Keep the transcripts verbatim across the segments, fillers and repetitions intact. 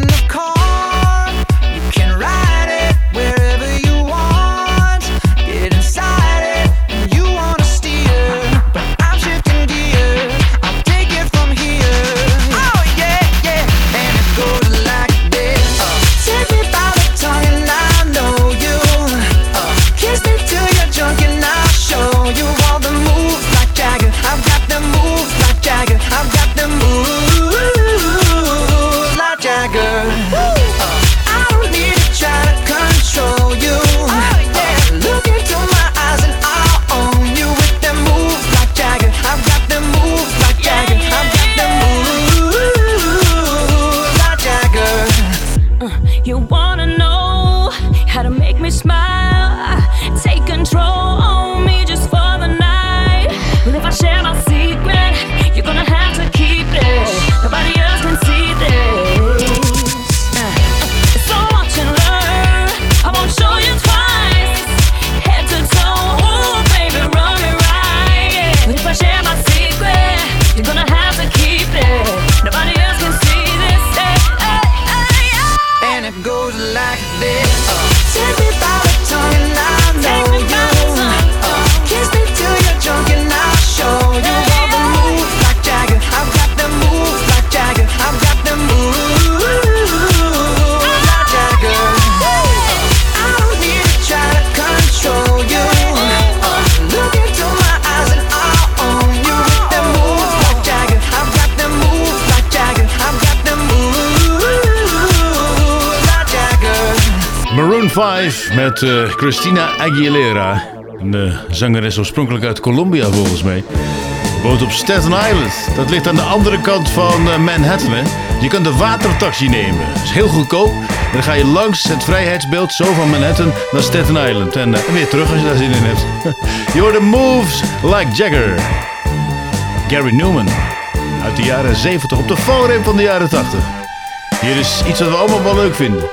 vijf met uh, Christina Aguilera. Een uh, zangeres oorspronkelijk uit Colombia volgens mij. Woont op Staten Island. Dat ligt aan de andere kant van uh, Manhattan. Hè? Je kunt de watertaxi nemen. Dat is heel goedkoop. En dan ga je langs het vrijheidsbeeld zo van Manhattan naar Staten Island. En, uh, en weer terug als je daar zin in hebt. Je hoort de Moves Like Jagger. Gary Newman. Uit de jaren zeventig op de valreep van de jaren tachtig. Hier is iets wat we allemaal wel leuk vinden.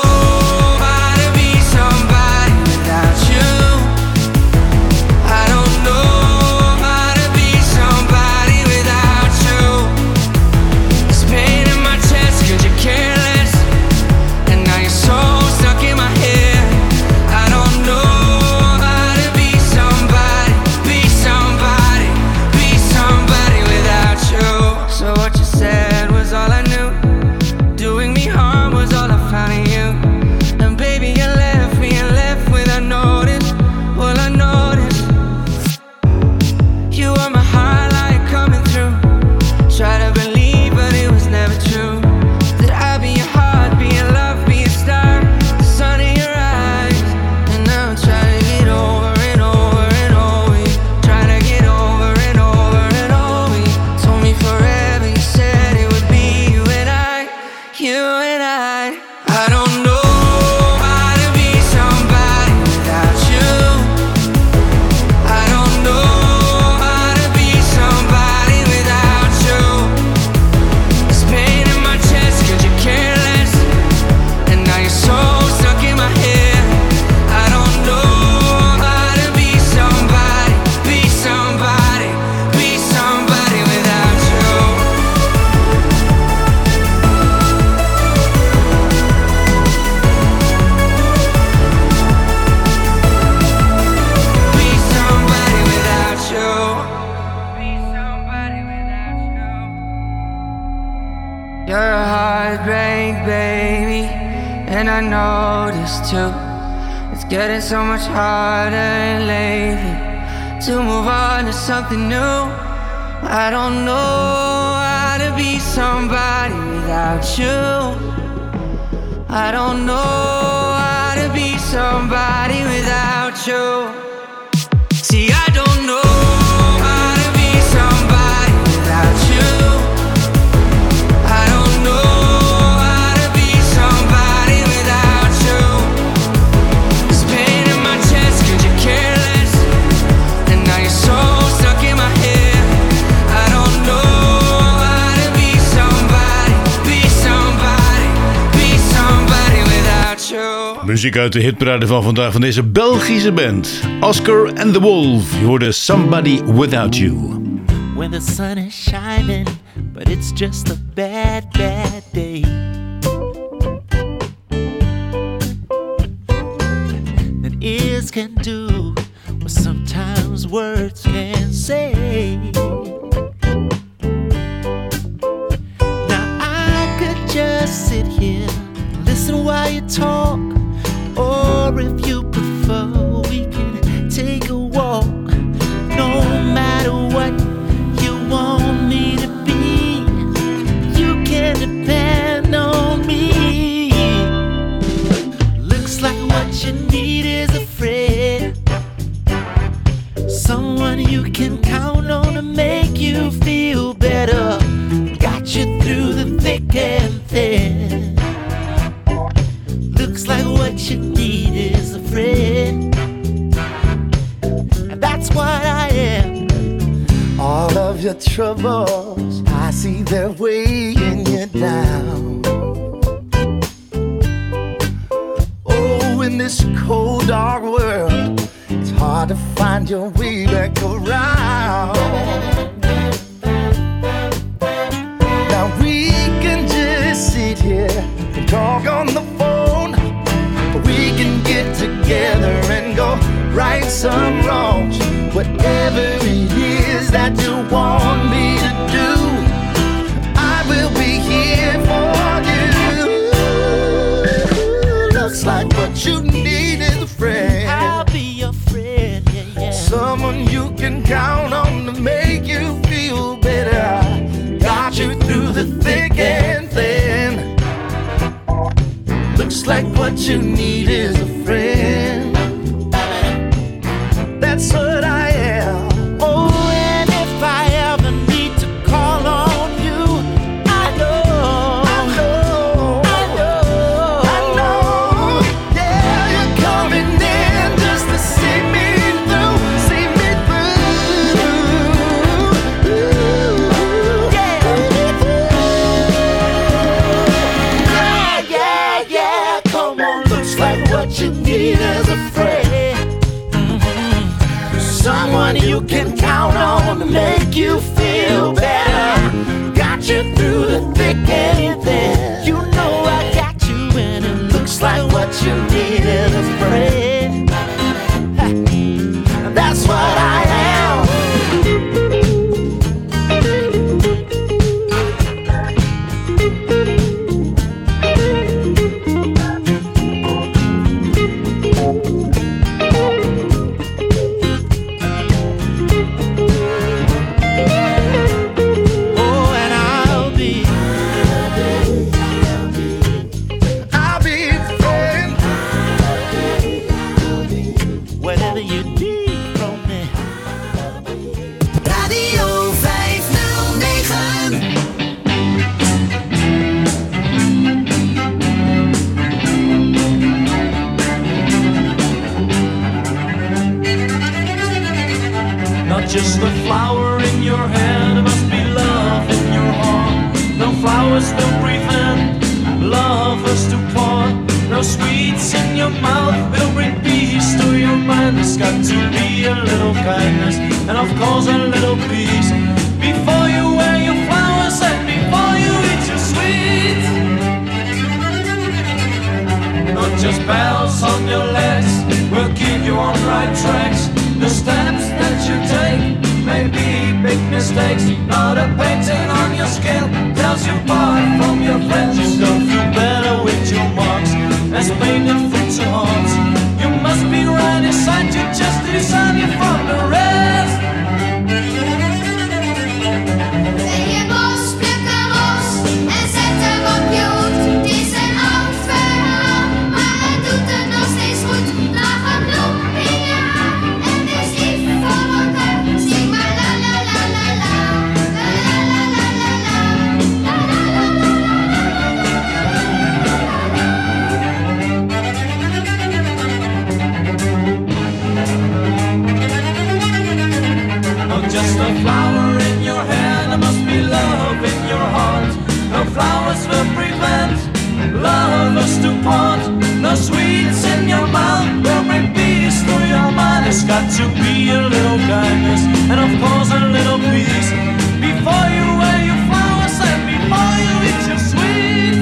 how to be somebody without you. I don't know how to be somebody without you. This pain in my chest, could you care less? And now you're so stuck in my head. I don't know how to be somebody, be somebody, be somebody without you. So what you said was all I knew. Doing me harm was all I found in you. And baby, you left me and left without notice. Well, I noticed you were my highlight coming through. Try to believe, but it was never true. That I'd be your heart, be your love, be your star, the sun in your eyes. And now I'm trying to get over and over and over you. Trying to get over and over and over you. Told me forever, you said it would be you and I, you and I. I don't know how to be somebody without you. I don't know how to be somebody without you. This pain in my chest, could you care less? And now you're so stuck in my head. I don't know how to be somebody, be somebody, be somebody without you. Be somebody without you. Be somebody without you. You're a heartbreak, baby, and I know this too. It's getting so much harder lately to move on to something new. I don't know how to be somebody without you. I don't know how to be somebody without you. See, I don't know how to be somebody without you. I don't know how to be somebody without you. This pain in my chest, could you care less? And now you're so stuck in my head. I don't know how to be somebody, be somebody, be somebody without you. Muziek uit de hitparade van vandaag van deze Belgische band. Oscar and the Wolf. Je hoorde Somebody Without You. When the sun is shining, but it's just a bad, bad day. Then ears can do what sometimes words can't say. Now I could just sit here, listen while you talk, or if you prefer, we can take a walk. No matter what you want me to be, you can depend on me. Looks like what you need is a friend, someone you can count on to make you feel better. Got you through the thick and thin. Looks like what you need is a friend, and that's what I am. All of your troubles, I see they're weighing you down. Oh, in this cold, dark world, it's hard to find your way back around. Now we can just sit here and talk on the phone, or we can get together and go right some wrongs. Whatever it is that you want me to do, I will be here for you. Looks like what you need is a friend. I'll be your friend, yeah, yeah. Someone you can count on to make you feel better. Got you through the thick and thin. Looks like what you need is a friend. That's what I am. Oh, and if I ever need to call on you, I know, I know, I know, I know. Yeah, you're coming in just to see me through, see me through. yeah, yeah, yeah, yeah, come on. but you needed a friend. That's what I am. Just a flower in your hand, there must be love in your heart. No flowers will prevent lovers to part. No sweets in your mouth will bring peace to your mind. There's got to be a little kindness and of course a little peace before you wear your flowers and before you eat your sweets. Not just bells on your legs will keep you on right tracks. The steps that you take may be big mistakes. Not a painting on your skin tells you apart from your friends. You don't feel better with your marks as painted from your hearts. You must be right inside you just to discern you from the rest. Zet je bos, pluk een ros en zet hem op je hoed. Het is een oud verhaal, maar het doet het nog steeds goed. Lag een bloem in je haar en wees lief voor elkaar. Zing maar la la la la la, la la la la la, la la la la Not just a flower in your hand, there must be love in your heart. No flowers will prevent lovers to part. No sweets in your mouth will bring peace to your mind. There's got to be a little kindness and of course a little peace before you wear your flowers and before you eat your sweets.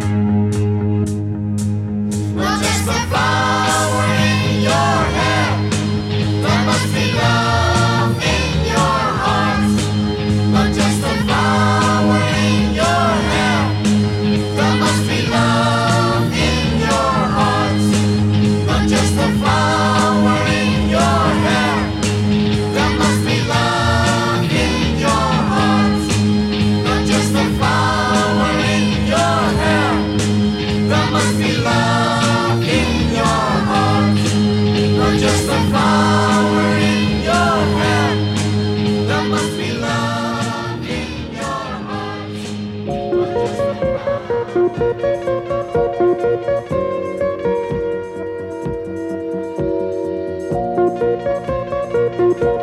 Not just a flower in your hand, there must be love in your heart. Not just a flower in your hand, there must be love in your heart. Not just a flower in your hand, there must be love in your heart. Not just a flower in your hand, there must be love in your heart. Not just a flower in your hand, there must be love in your heart.